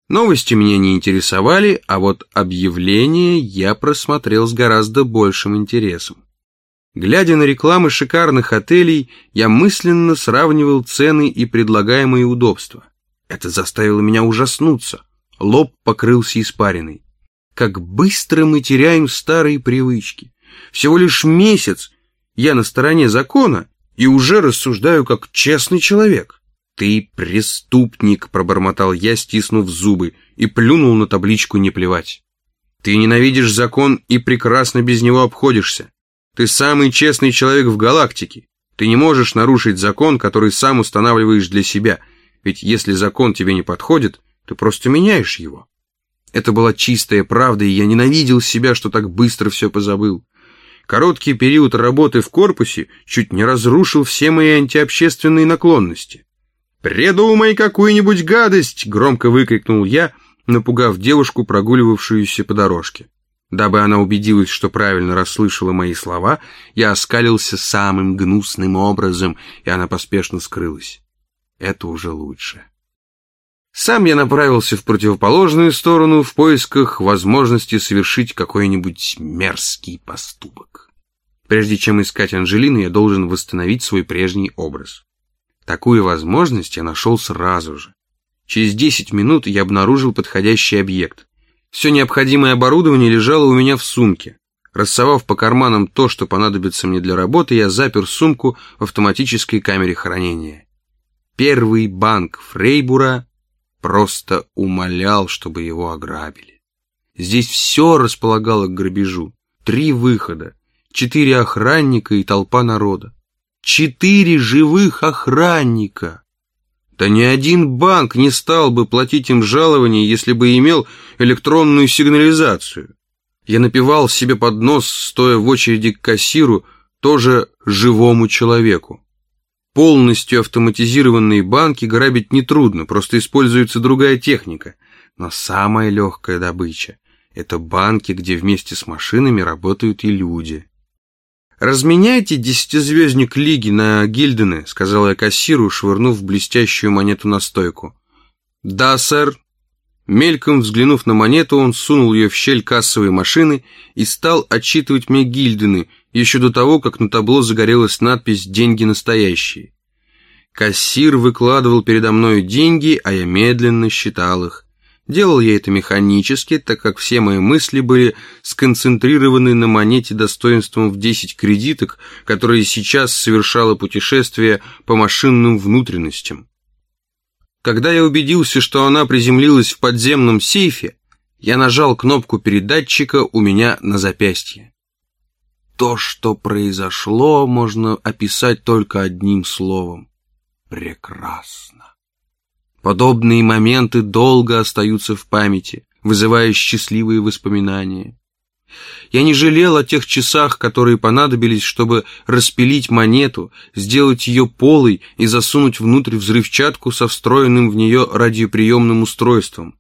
Новости меня не интересовали, а вот объявления я просмотрел с гораздо большим интересом. Глядя на рекламы шикарных отелей, я мысленно сравнивал цены и предлагаемые удобства. Это заставило меня ужаснуться. Лоб покрылся испариной. Как быстро мы теряем старые привычки. Всего лишь месяц я на стороне закона и уже рассуждаю как честный человек. «Ты преступник», — пробормотал я, стиснув зубы, и плюнул на табличку «Не плевать». «Ты ненавидишь закон и прекрасно без него обходишься. Ты самый честный человек в галактике. Ты не можешь нарушить закон, который сам устанавливаешь для себя, ведь если закон тебе не подходит, ты просто меняешь его». Это была чистая правда, и я ненавидел себя, что так быстро все позабыл. Короткий период работы в корпусе чуть не разрушил все мои антиобщественные наклонности. «Придумай какую-нибудь гадость!» — громко выкрикнул я, напугав девушку, прогуливавшуюся по дорожке. Дабы она убедилась, что правильно расслышала мои слова, я оскалился самым гнусным образом, и она поспешно скрылась. Это уже лучше. Сам я направился в противоположную сторону в поисках возможности совершить какой-нибудь мерзкий поступок. Прежде чем искать Анжелину, я должен восстановить свой прежний образ. Такую возможность я нашел сразу же. Через 10 минут я обнаружил подходящий объект. Все необходимое оборудование лежало у меня в сумке. Рассовав по карманам то, что понадобится мне для работы, я запер сумку в автоматической камере хранения. Первый банк Фрейбура просто умолял, чтобы его ограбили. Здесь все располагало к грабежу. 3 выхода, 4 охранника и толпа народа. 4 живых охранника! Да ни один банк не стал бы платить им жалование, если бы имел электронную сигнализацию. Я напевал себе под нос, стоя в очереди к кассиру, тоже живому человеку. Полностью автоматизированные банки грабить нетрудно, просто используется другая техника. Но самая легкая добыча — это банки, где вместе с машинами работают и люди. «Разменяйте 10-звездник Лиги на Гильдены», — сказал я кассиру, швырнув блестящую монету на стойку. «Да, сэр». Мельком взглянув на монету, он сунул ее в щель кассовой машины и стал отсчитывать мне гильдены, еще до того, как на табло загорелась надпись «Деньги настоящие». Кассир выкладывал передо мною деньги, а я медленно считал их. Делал я это механически, так как все мои мысли были сконцентрированы на монете достоинством в 10 кредиток, которая сейчас совершала путешествие по машинным внутренностям. Когда я убедился, что она приземлилась в подземном сейфе, я нажал кнопку передатчика у меня на запястье. То, что произошло, можно описать только одним словом — прекрасно. Подобные моменты долго остаются в памяти, вызывая счастливые воспоминания. Я не жалел о тех часах, которые понадобились, чтобы распилить монету, сделать ее полой и засунуть внутрь взрывчатку со встроенным в нее радиоприемным устройством.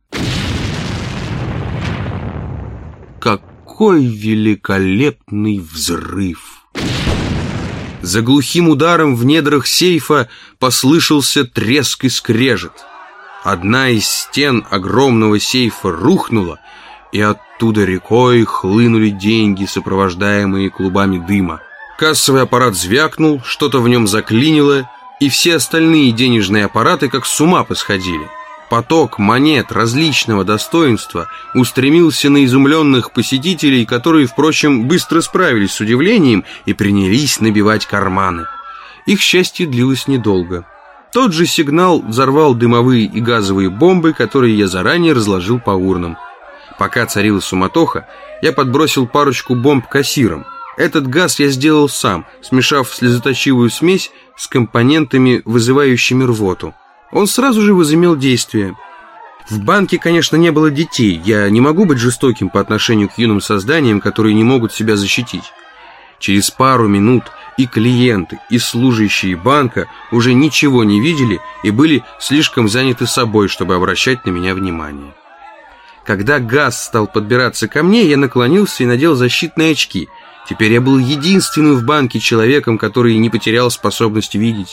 Какой великолепный взрыв! За глухим ударом в недрах сейфа послышался треск и скрежет. Одна из стен огромного сейфа рухнула, и оттуда рекой хлынули деньги, сопровождаемые клубами дыма. Кассовый аппарат звякнул, что-то в нем заклинило, и все остальные денежные аппараты как с ума посходили. Поток монет различного достоинства устремился на изумленных посетителей, которые, впрочем, быстро справились с удивлением и принялись набивать карманы. Их счастье длилось недолго. Тот же сигнал взорвал дымовые и газовые бомбы, которые я заранее разложил по урнам. Пока царила суматоха, я подбросил парочку бомб кассирам. Этот газ я сделал сам, смешав слезоточивую смесь с компонентами, вызывающими рвоту. Он сразу же возымел действие. В банке, конечно, не было детей. Я не могу быть жестоким по отношению к юным созданиям, которые не могут себя защитить. Через пару минут и клиенты, и служащие банка уже ничего не видели и были слишком заняты собой, чтобы обращать на меня внимание. Когда газ стал подбираться ко мне, я наклонился и надел защитные очки. Теперь я был единственным в банке человеком, который не потерял способность видеть.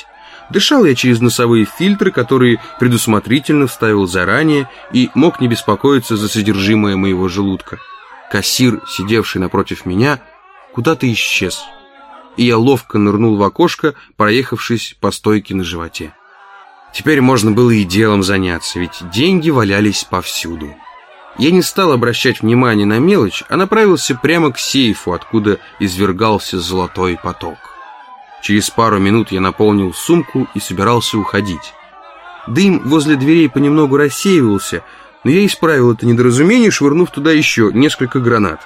Дышал я через носовые фильтры, которые предусмотрительно вставил заранее, и мог не беспокоиться за содержимое моего желудка. Кассир, сидевший напротив меня, куда-то исчез, и я ловко нырнул в окошко, проехавшись по стойке на животе. Теперь можно было и делом заняться, ведь деньги валялись повсюду. Я не стал обращать внимания на мелочь, а направился прямо к сейфу, откуда извергался золотой поток. Через пару минут я наполнил сумку и собирался уходить. Дым возле дверей понемногу рассеивался, но я исправил это недоразумение, швырнув туда еще несколько гранат.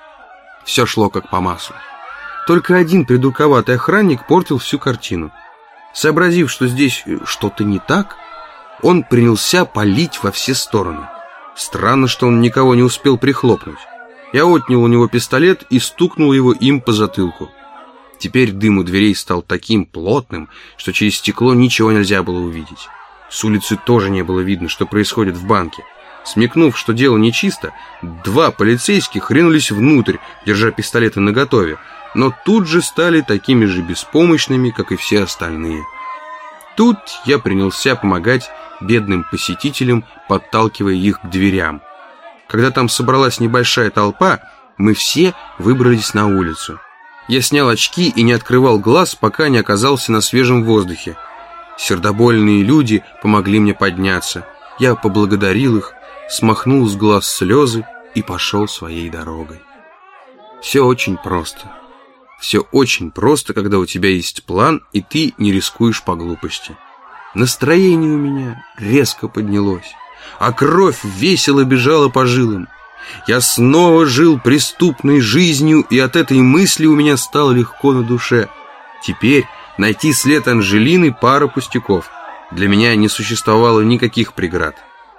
Все шло как по маслу. Только один придурковатый охранник портил всю картину. Сообразив, что здесь что-то не так, он принялся палить во все стороны. Странно, что он никого не успел прихлопнуть. Я отнял у него пистолет и стукнул его им по затылку. Теперь дым у дверей стал таким плотным, что через стекло ничего нельзя было увидеть. С улицы тоже не было видно, что происходит в банке. Смекнув, что дело нечисто, 2 полицейских ринулись внутрь, держа пистолеты наготове, но тут же стали такими же беспомощными, как и все остальные. Тут я принялся помогать бедным посетителям, подталкивая их к дверям. Когда там собралась небольшая толпа, мы все выбрались на улицу. Я снял очки и не открывал глаз, пока не оказался на свежем воздухе. Сердобольные люди помогли мне подняться. Я поблагодарил их, смахнул с глаз слезы и пошел своей дорогой. Все очень просто. Все очень просто, когда у тебя есть план, и ты не рискуешь по глупости. Настроение у меня резко поднялось, а кровь весело бежала по жилам. Я снова жил преступной жизнью, и от этой мысли у меня стало легко на душе. Теперь найти след Анжелины — пара пустяков. Для меня не существовало никаких преград.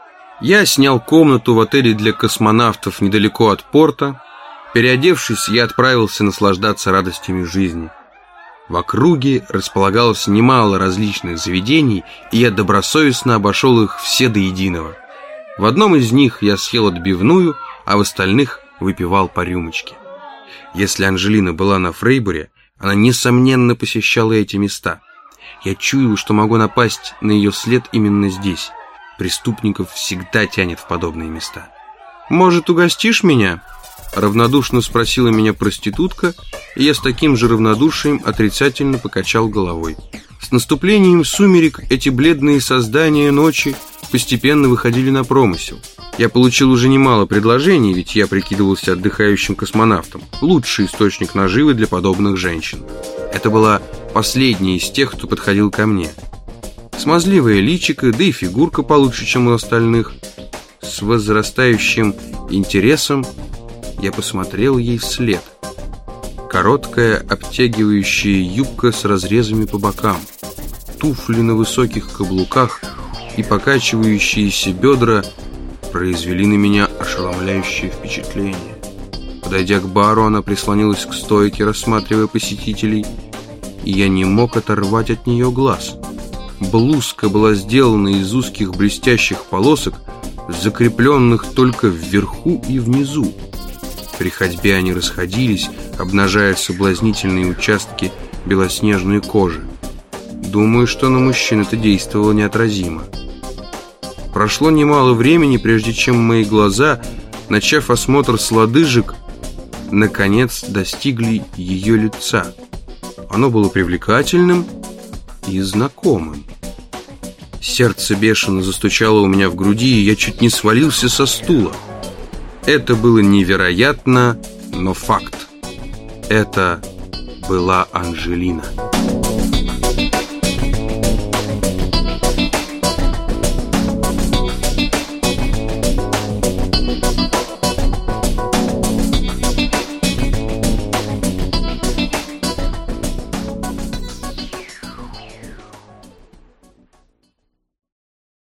Я снял комнату в отеле для космонавтов недалеко от порта. Переодевшись, я отправился наслаждаться радостями жизни. В округе располагалось немало различных заведений, и я добросовестно обошел их все до единого. В одном из них я съел отбивную, а в остальных выпивал по рюмочке. Если Анжелина была на Фрейбуре, она, несомненно, посещала эти места. Я чуял, что могу напасть на ее след именно здесь. Преступников всегда тянет в подобные места. «Может, угостишь меня?» Равнодушно спросила меня проститутка, и я с таким же равнодушием отрицательно покачал головой. С наступлением сумерек эти бледные создания ночи постепенно выходили на промысел. Я получил уже немало предложений, ведь я прикидывался отдыхающим космонавтом. Лучший источник наживы для подобных женщин. Это была последняя из тех, кто подходил ко мне. Смазливое личико, да и фигурка получше, чем у остальных. С возрастающим интересом я посмотрел ей вслед. Короткая обтягивающая юбка с разрезами по бокам, туфли на высоких каблуках и покачивающиеся бедра произвели на меня ошеломляющее впечатление. Подойдя к бару, она прислонилась к стойке, рассматривая посетителей, и я не мог оторвать от нее глаз. Блузка была сделана из узких блестящих полосок, закрепленных только вверху и внизу. При ходьбе они расходились, обнажая соблазнительные участки белоснежной кожи. Думаю, что на мужчин это действовало неотразимо. Прошло немало времени, прежде чем мои глаза, начав осмотр с лодыжек, наконец достигли ее лица. Оно было привлекательным и знакомым. Сердце бешено застучало у меня в груди, и я чуть не свалился со стула. Это было невероятно, но факт. Это была Анжелина.